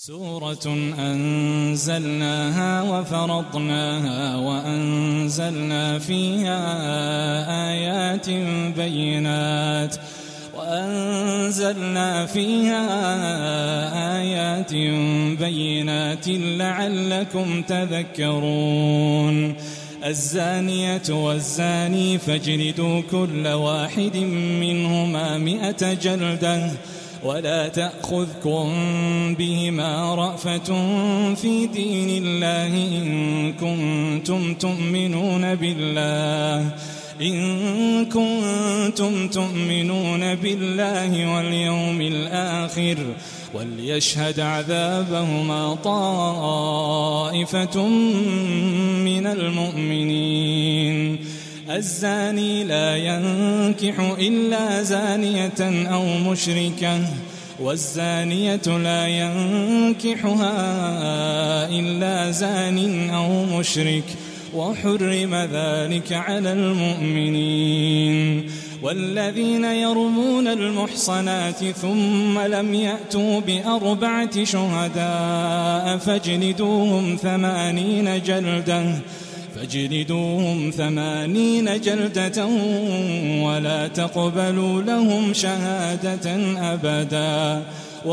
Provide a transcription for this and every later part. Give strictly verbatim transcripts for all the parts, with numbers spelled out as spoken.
سورة أنزلناها وفرضناها وأنزلنا فيها آيات بينات وأنزلنا فيها آيات بينات لعلكم تذكرون. الزانية والزاني فاجلدوا كل واحد منهما مئة جلدة ولا تأخذكم بهما رأفة في دين الله إن كنتم تؤمنون بالله إن كنتم تؤمنون بالله واليوم الآخر وليشهد عذابهما طائفة من المؤمنين. الزاني لا ينكح إلا زانية أو مشركة والزانية لا ينكحها إلا زان أو مشرك وحرم ذلك على المؤمنين. والذين يرمون المحصنات ثم لم يأتوا بأربعة شهداء فاجلدوهم ثمانين جلدة فاجلدوهم ثمانين جلدة ولا تقبلوا لهم شهادة أبدا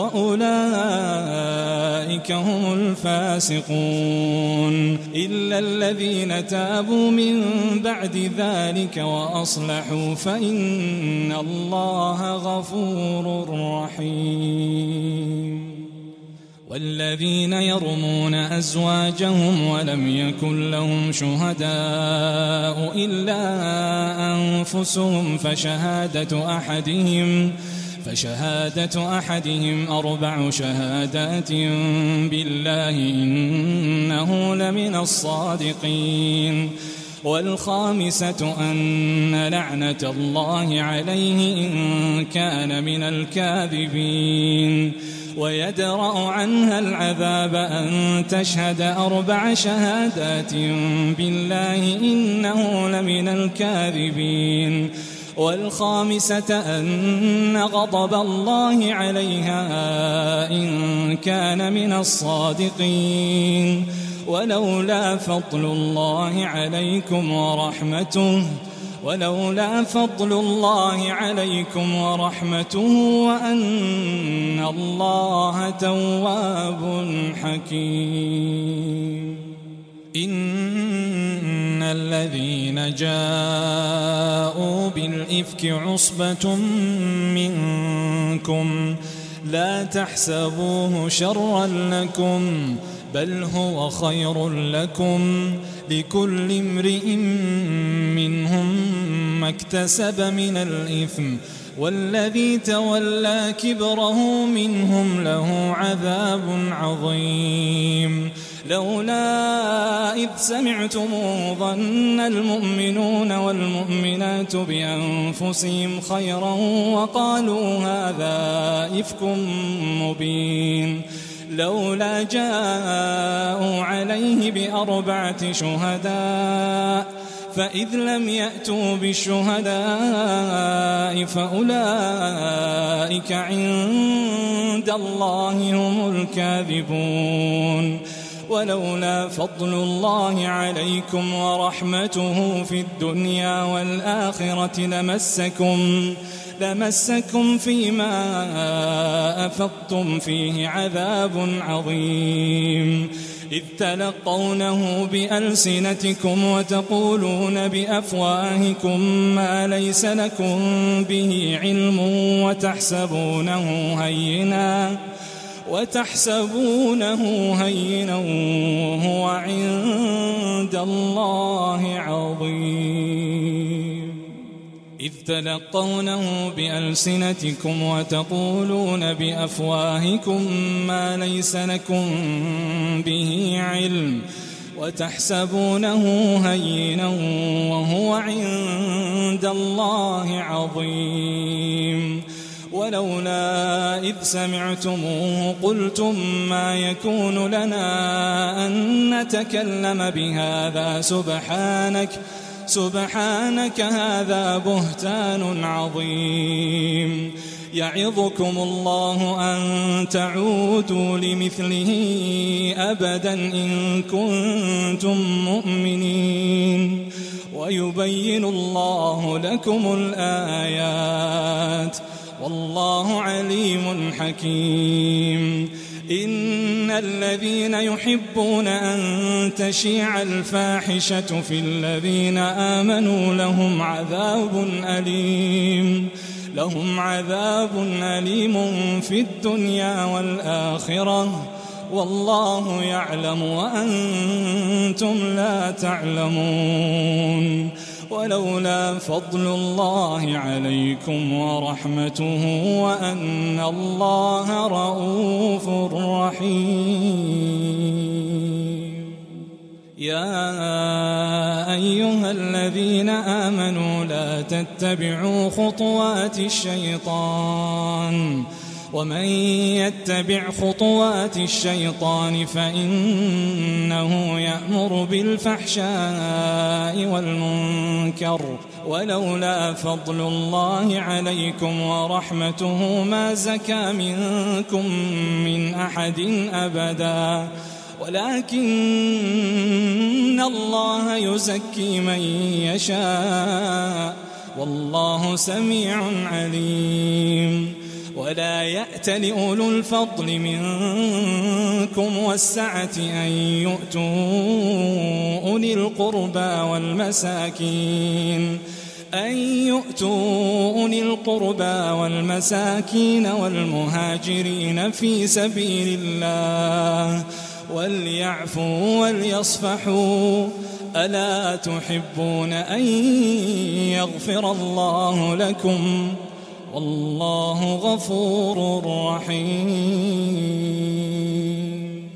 وأولئك هم الفاسقون إلا الذين تابوا من بعد ذلك وأصلحوا فإن الله غفور رحيم. والذين يرمون أزواجهم ولم يكن لهم شهداء إلا أنفسهم فشهادة أحدهم فشهادة أحدهم أربع شهادات بالله إنه لمن الصادقين. والخامسة أن لعنة الله عليه إن كان من الكاذبين. ويدرأ عنها العذاب أن تشهد أربع شهادات بالله إنه لمن الكاذبين. والخامسة أن غضب الله عليها إن كان من الصادقين. ولولا فضل الله عليكم ورحمته ولولا فضل الله عليكم ورحمته وأن الله تواب حكيم. إن الذين جاءوا بالإفك عصبة منكم لا تحسبوه شرا لكم بل هو خير لكم لكل امرئ منهم ما اكتسب من الإثم والذي تولى كبره منهم له عذاب عظيم. لولا إذ سمعتموه ظن المؤمنون والمؤمنات بأنفسهم خيرا وقالوا هذا إفك مبين. لولا جاءوا عليه بأربعة شهداء فإذ لم يأتوا بالشهداء فأولئك عند الله هم الكاذبون. ولولا فضل الله عليكم ورحمته في الدنيا والآخرة لمسكم لمسكم فيما أفضتم فيه عذاب عظيم. إذ تلقونه بألسنتكم وتقولون بأفواهكم ما ليس لكم به علم وتحسبونه هينا وتحسبونه هينا وهو عند الله عظيم. إذ تلقونه بألسنتكم وتقولون بأفواهكم ما ليس لكم به علم وتحسبونه هينا وهو عند الله عظيم. ولولا إذ سمعتموه قلتم ما يكون لنا أن نتكلم بهذا سبحانك سبحانك هذا بهتان عظيم. يعظكم الله أن تعودوا لمثله أبدا إن كنتم مؤمنين ويبين الله لكم الآيات والله عليم حكيم. إن الذين يحبون أن تشيع الفاحشة في الذين آمنوا لهم عذاب أليم لهم عذاب أليم في الدنيا والآخرة والله يعلم وأنتم لا تعلمون. ولولا فضل الله عليكم ورحمته وأن الله رؤوف رحيم. يا أيها الذين آمنوا لا تتبعوا خطوات الشيطان ومن يتبع خطوات الشيطان فإنه يأمر بالفحشاء والمنكر ولولا فضل الله عليكم ورحمته ما زكى منكم من أحد أبدا ولكن الله يزكي من يشاء والله سميع عليم. ولا يأتل أولو الفضل منكم والسعة أن يؤتوا أولي القربى والمساكين أن يؤتوا أولي القربى والمساكين والمهاجرين في سبيل الله وليعفوا وليصفحوا ألا تحبون أن يغفر الله لكم والله غفور رحيم.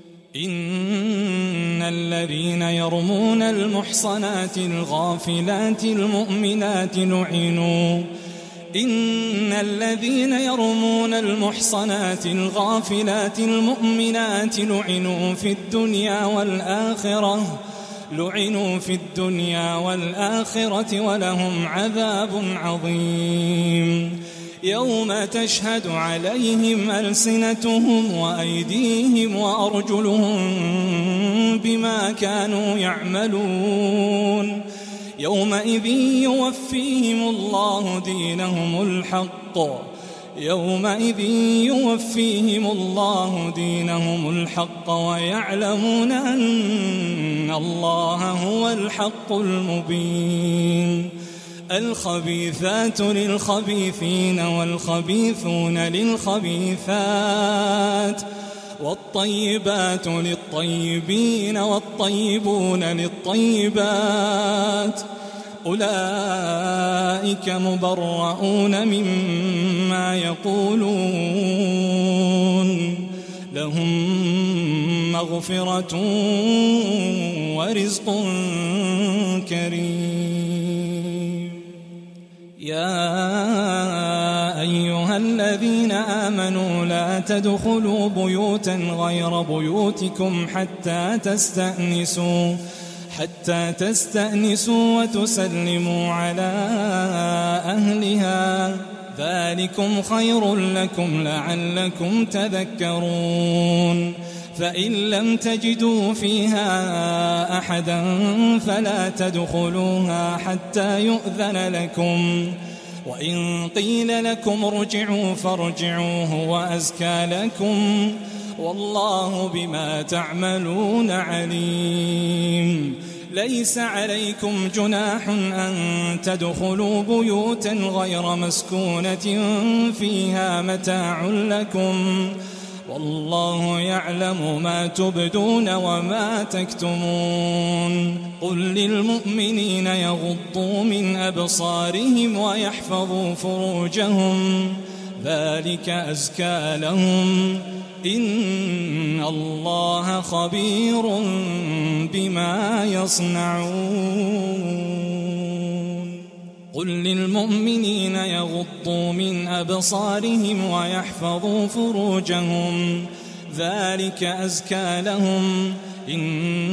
إن الذين يرمون المحصنات الغافلات المؤمنات لعنوا إن الذين يرمون المحصنات الغافلات المؤمنات لعنوا في الدنيا والآخرة لعنوا في الدنيا والآخرة ولهم عذاب عظيم. يوم تشهد عليهم ألسنتهم وأيديهم وأرجلهم بما كانوا يعملون يومئذ يوفيهم الله دينهم الحق يومئذ يوفيهم الله دينهم الحق ويعلمون أن الله هو الحق المبين. الخبيثات للخبيثين والخبيثون للخبيثات والطيبات للطيبين والطيبون للطيبات أولئك مبرؤون مما يقولون لهم مغفرة ورزق كريم. يا أيها الذين آمنوا لا تدخلوا بيوتا غير بيوتكم حتى تستأنسوا حتى تستأنسوا وتسلموا على أهلها ذلكم خير لكم لعلكم تذكرون. فإن لم تجدوا فيها أحدا فلا تدخلوها حتى يؤذن لكم وإن قيل لكم ارجعوا فارجعوا هو أزكى لكم والله بما تعملون عليم. ليس عليكم جناح أن تدخلوا بيوتا غير مسكونة فيها متاع لكم والله يعلم ما تبدون وما تكتمون. قل للمؤمنين يغضوا من أبصارهم ويحفظوا فروجهم ذلك أزكى لهم إن الله خبير بما يصنعون. قل للمؤمنين يغضوا من أبصارهم ويحفظوا فروجهم ذلك أزكى لهم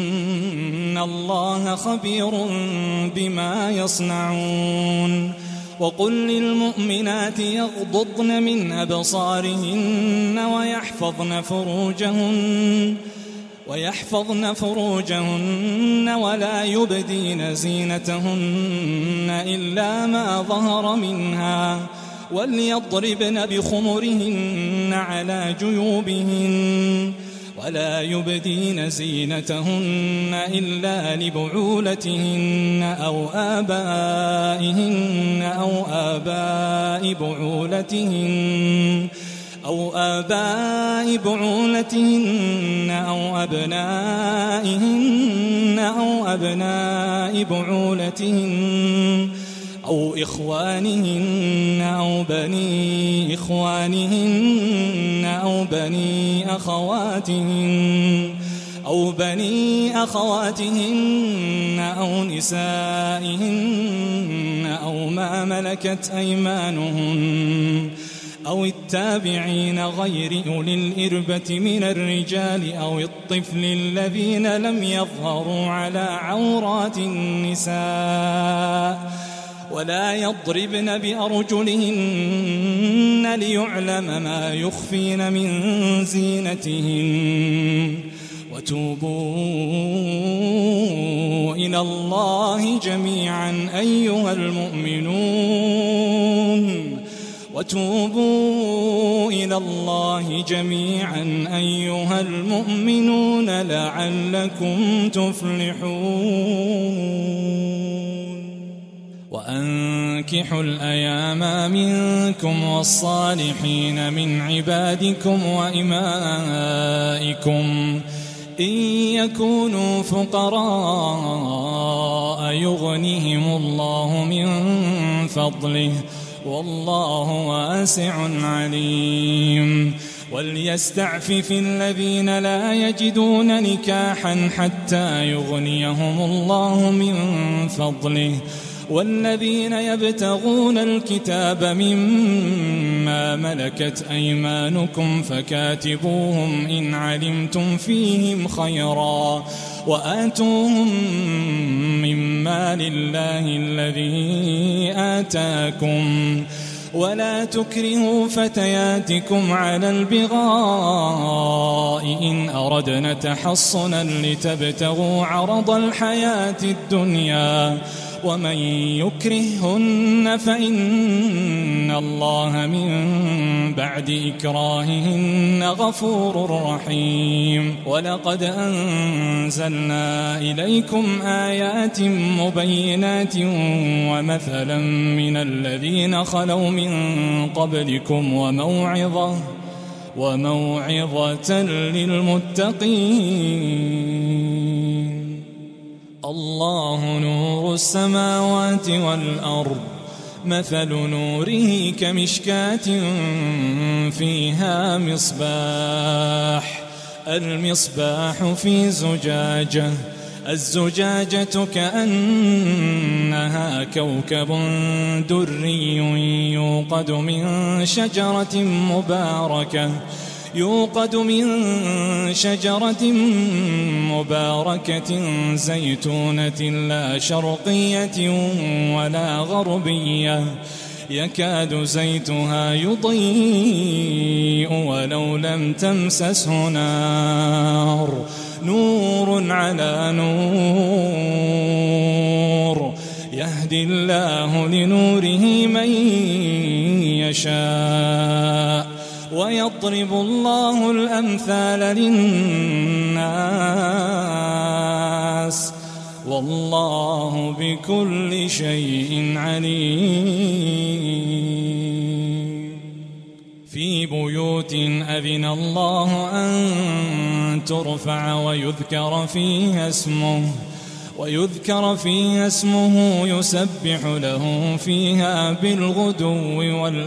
إن الله خبير بما يصنعون. وقل للمؤمنات يغضضن من أبصارهن ويحفظن فروجهن ويحفظن فروجهن ولا يبدين زينتهن إلا ما ظهر منها وليضربن بخمرهن على جيوبهن ولا يبدين زينتهن إلا لبعولتهن أو آبائهن أو آباء بعولتهن أو آباء بعولتهن أو أبنائهن أو أبناء بعولتهن أو إخوانهن أو بني إخوانهن أو بني أخواتهن أو بني أخواتهن أو نسائهن أو ما ملكت أيمانهن أو التابعين غير أولي الإربة من الرجال أو الطفل الذين لم يظهروا على عورات النساء ولا يضربن بأرجلهن ليعلم ما يخفين من زينتهن وتوبوا إلى الله جميعا أيها المؤمنون وتوبوا إلى الله جميعا أيها المؤمنون لعلكم تفلحون وأنكحوا الأيام منكم والصالحين من عبادكم وإمائكم إن يكونوا فقراء يغنهم الله من فضله والله واسع عليم وليستعفف الذين لا يجدون نكاحا حتى يغنيهم الله من فضله والذين يبتغون الكتاب مما ملكت أيمانكم فكاتبوهم إن علمتم فيهم خيرا وآتوهم مما لله الذي آتاكم ولا تكرهوا فتياتكم على البغاء إن أردنا تحصنا لتبتغوا عرض الحياة الدنيا ومن يكرههن فإن الله من بعد إكراههن غفور رحيم ولقد أنزلنا إليكم آيات مبينات ومثلا من الذين خلوا من قبلكم وموعظة وموعظة للمتقين الله نور السماوات والأرض مثل نوره كمشكاة فيها مصباح المصباح في زجاجة الزجاجة كأنها كوكب دري يوقد من شجرة مباركة يوقد من شجرة مباركة زيتونة لا شرقية ولا غربية يكاد زيتها يضيء ولو لم تمسسه نار نور على نور يهدي الله لنوره من يشاء ويضرب الله الأمثال للناس والله بكل شيء عليم في بيوت أذن الله أن ترفع ويذكر فيها اسمه ويذكر فيها اسمه يسبح له فيها بالغدو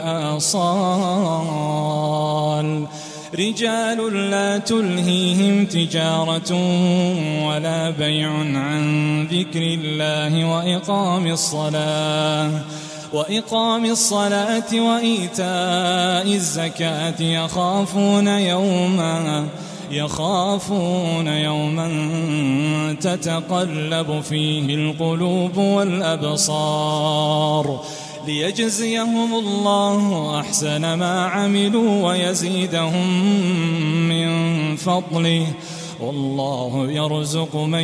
والآصال رجال لا تلهيهم تجارة ولا بيع عن ذكر الله وإقام الصلاة وإقام الصلاة وإيتاء الزكاة يخافون يوما يخافون يوما تتقلب فيه القلوب والأبصار ليجزيهم الله أحسن ما عملوا ويزيدهم من فضله والله يرزق من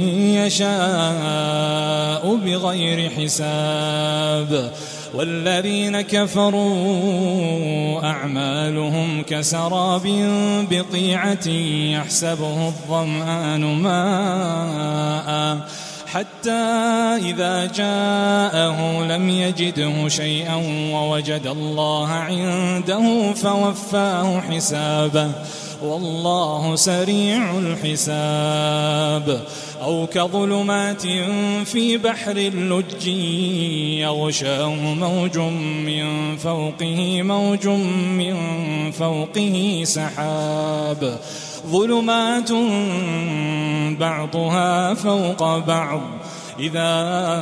يشاء بغير حساب. والذين كفروا أعمالهم كسراب بقيعة يحسبه الظمآن ماء حتى إذا جاءه لم يجده شيئا ووجد الله عنده فوفاه حسابه والله سريع الحساب. أو كظلمات في بحر اللج يغشاه موج من فوقه موج من فوقه سحاب ظلمات بعضها فوق بعض إذا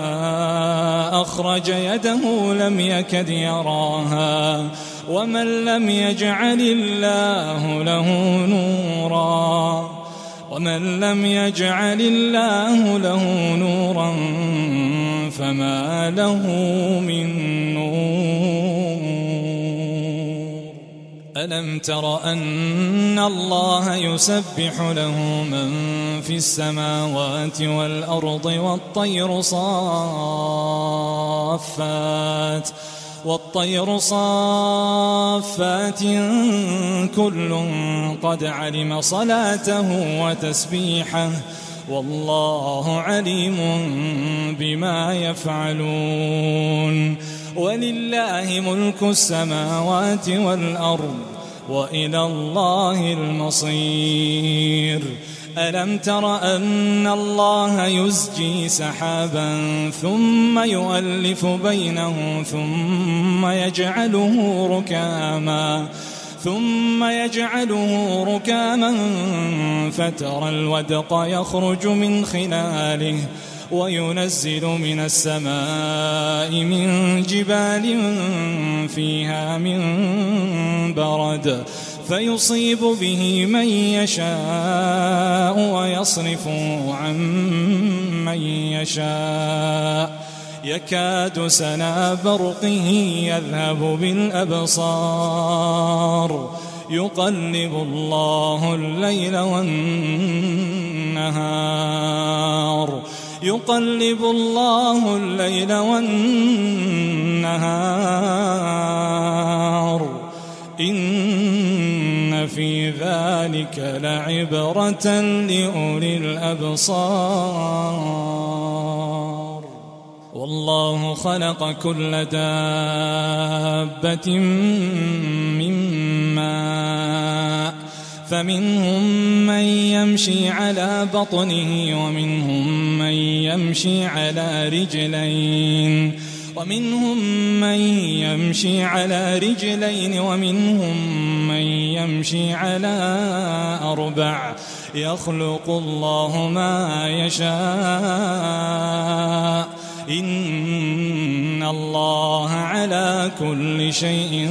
أخرج يده لم يكد يراها ومن لم يجعل الله له نورا ومن لم يجعل الله له نورا فما له من نور. ألم تر أن الله يسبح له من في السماوات والأرض والطير صافات والطير صافات كل قد علم صلاته وتسبيحه والله عليم بما يفعلون. ولله ملك السماوات والأرض وإلى الله المصير. ألم تر أن الله يزجي سحابا ثم يؤلف بينه ثم يجعله ركاما ثم يجعله ركاما فترى الودق يخرج من خلاله وينزل من السماء من جبال فيها من برد فيصيب به من يشاء ويصرفه عن من يشاء يكاد سنا برقه يذهب بالأبصار يقلب الله الليل والنهار يقلب الله الليل والنهار إن في ذلك لعبرة لأولي الأبصار. والله خلق كل دابة من ماء فمنهم من يمشي على بطنه ومنهم من يمشي على رجلين ومنهم من يمشي على رجلين ومنهم من يمشي على أربع يخلق الله ما يشاء إن الله على كل شيء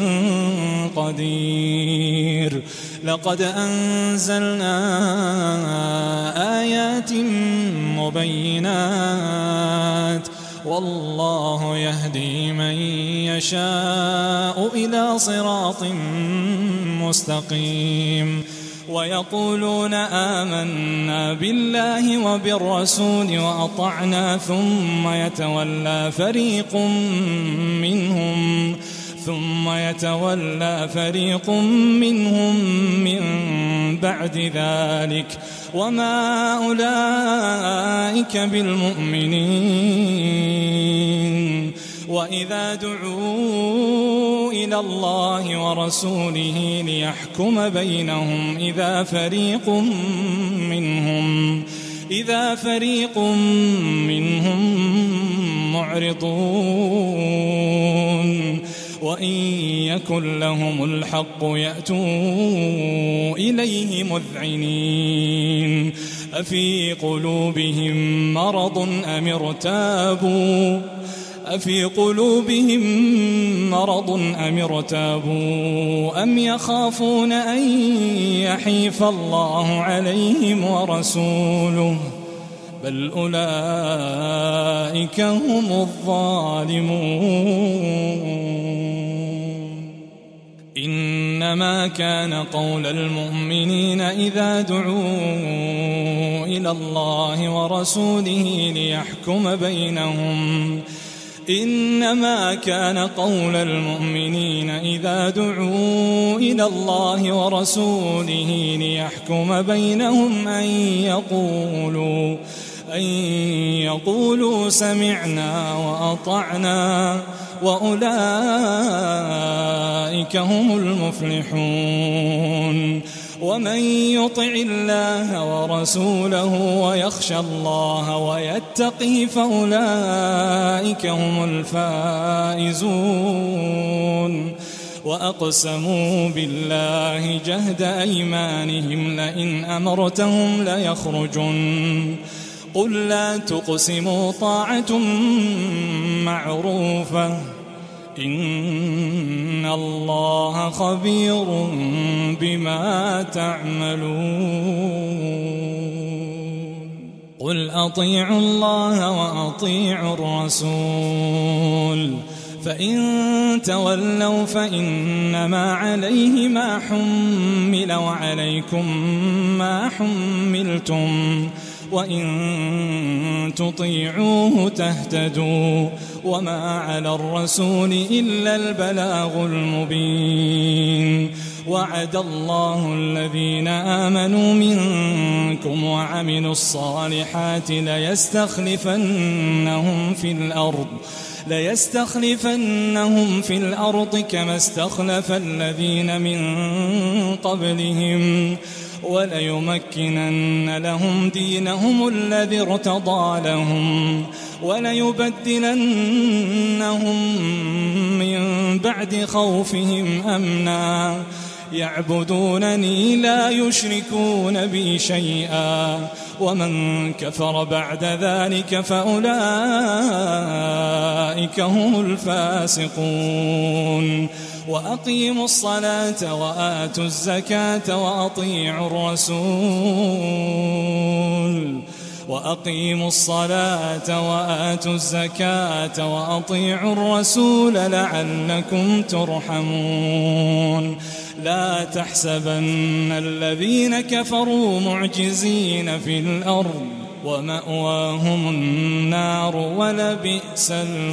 قدير. لقد أنزلنا آيات مبينات والله يهدي من يشاء إلى صراط مستقيم. ويقولون آمنا بالله وبالرسول وأطعنا ثم يتولى فريق منهم ثم يتولى فريق منهم من بعد ذلك وما أولئك بالمؤمنين. وإذا دعوا إلى الله ورسوله ليحكم بينهم إذا فريق منهم إذا فريق منهم معرضون وإن يكن لهم الحق يأتوا إليه مذعنين. أفي قلوبهم مرض أم ارتابوا أفي قلوبهم مرض أم ارتابوا أم يخافون أن يحيف الله عليهم ورسوله بل أولئك هم الظالمون. إنما كان قول المؤمنين إذا دعوا إلى الله ورسوله ليحكم بينهم إنما كان قول المؤمنين إذا دعوا إلى الله ورسوله ليحكم بينهم أن يقولوا أن يقولوا سمعنا وأطعنا وأولئك هم المفلحون. ومن يطع الله ورسوله ويخشى الله ويتقه فأولئك هم الفائزون. وأقسموا بالله جهد أيمانهم لئن أمرتهم ليخرجن قل لا تقسموا طاعة معروفة إن الله خبير بما تعملون. قل أطيعوا الله وأطيعوا الرسول فإن تولوا فإنما عليه ما حمل وعليكم ما حملتم وإن تطيعوه تهتدوا وما على الرسول إلا البلاغ المبين. وعد الله الذين آمنوا منكم وعملوا الصالحات ليستخلفنهم في الأرض ليستخلفنهم في الأرض كما استخلف الذين من قبلهم وليمكنن لهم دينهم الذي ارتضى لهم وليبدلنهم من بعد خوفهم أمنا يعبدونني لا يشركون بي شيئا ومن كفر بعد ذلك فأولئك هم الفاسقون. وأقيموا الصلاة وآتوا الزكاة وأطيعوا الرسول وأقيموا الصلاة وآتوا الزكاة وأطيعوا الرسول لعلكم ترحمون. لا تحسبن الذين كفروا معجزين في الأرض ومأواهم النار ولبئس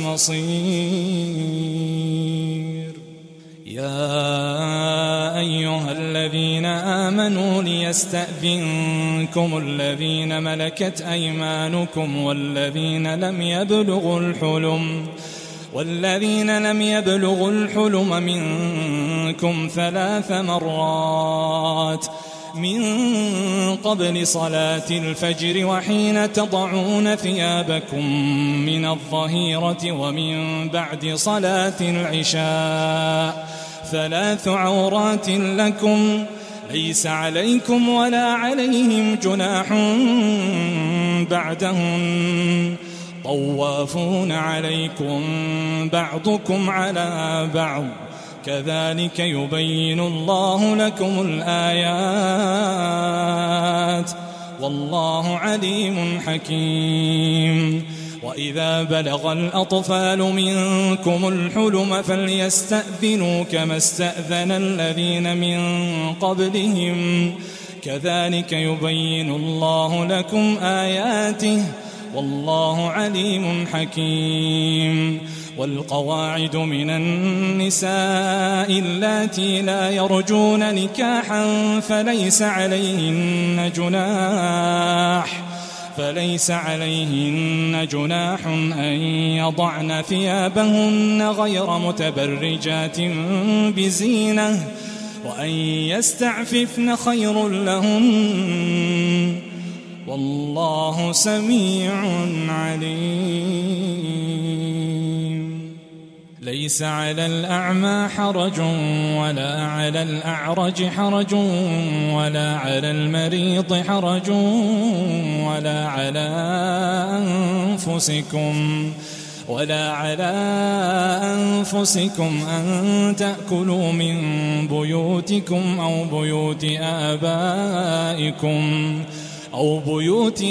المصير. يا أيها الذين آمنوا ليستأذنكم الذين ملكت أيمانكم والذين لم يبلغوا الحلم والذين لم يبلغوا الحلم منكم ثلاث مرات من قبل صلاة الفجر وحين تضعون ثيابكم من الظهيرة ومن بعد صلاة العشاء ثلاث عورات لكم ليس عليكم ولا عليهم جناح بعدهن طوافون عليكم بعضكم على بعض كذلك يبين الله لكم الآيات والله عليم حكيم. وإذا بلغ الأطفال منكم الحلم فليستأذنوا كما استأذن الذين من قبلهم كذلك يبين الله لكم آياته والله عليم حكيم. والقواعد من النساء اللاتي لا يرجون نكاحا فليس عليهن جناح فليس عليهن جناح أن يضعن ثيابهن غير متبرجات بزينة وأن يستعففن خير لهن والله سميع عليم. ليس على الأعمى حرج ولا على الأعرج حرج ولا على المريض حرج ولا على أنفسكم ولا على أنفسكم أن تأكلوا من بيوتكم أو بيوت آبائكم أو بيوت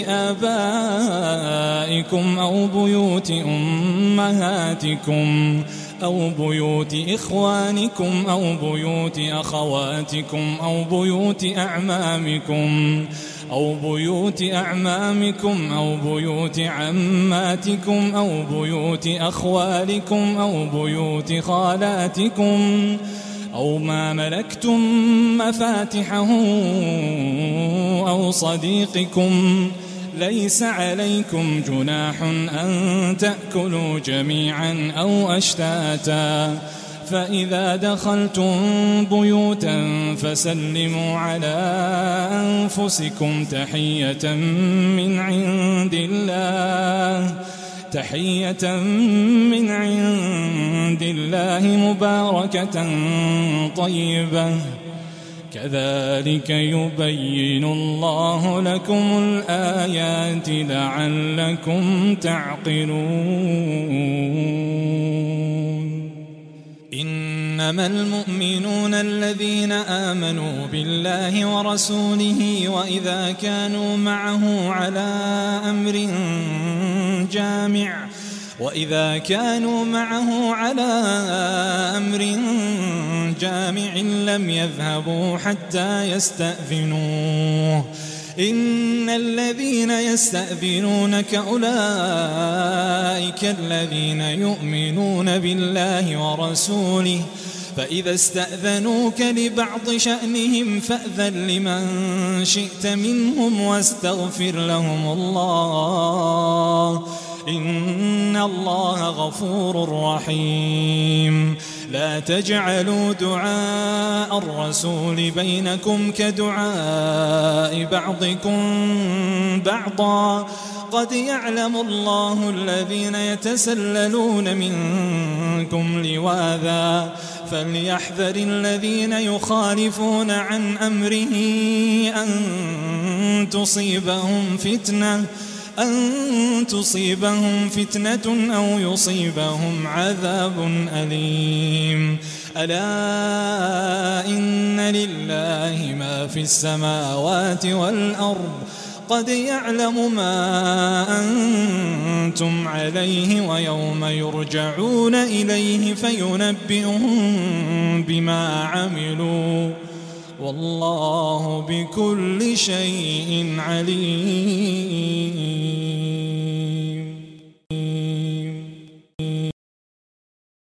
آبائكم أو بيوت أمهاتكم أو بيوت إخوانكم أو بيوت أخواتكم أو بيوت أعمامكم أو بيوت أعمامكم أو بيوت عماتكم أو بيوت أخوالكم أو بيوت خالاتكم أو ما ملكتم مفاتحه أو صديقكم. ليس عليكم جناح أن تأكلوا جميعا أو أشتاتا، فإذا دخلتم بيوتا فسلموا على أنفسكم تحية من عند الله تحية من عند الله مباركة طيبة، كذلك يبين الله لكم الآيات لعلكم تعقلون. إنما المؤمنون الذين آمنوا بالله ورسوله وإذا كانوا معه على أمر جامع وإذا كانوا معه على أمر جامع لم يذهبوا حتى يستأذنوه. إن الذين يستأذنونك أولئك الذين يؤمنون بالله ورسوله، فإذا استأذنوك لبعض شأنهم فأذن لمن شئت منهم واستغفر لهم الله، إن الله غفور رحيم. لا تجعلوا دعاء الرسول بينكم كدعاء بعضكم بعضا، قد يعلم الله الذين يتسللون منكم لواذا، فليحذر الذين يخالفون عن أمره أن تصيبهم فتنة أن تصيبهم فتنة أو يصيبهم عذاب أليم. ألا إن لله ما في السماوات والأرض، قد يعلم ما أنتم عليه ويوم يرجعون إليه فينبئهم بما عملوا، والله بكل شيء عليم.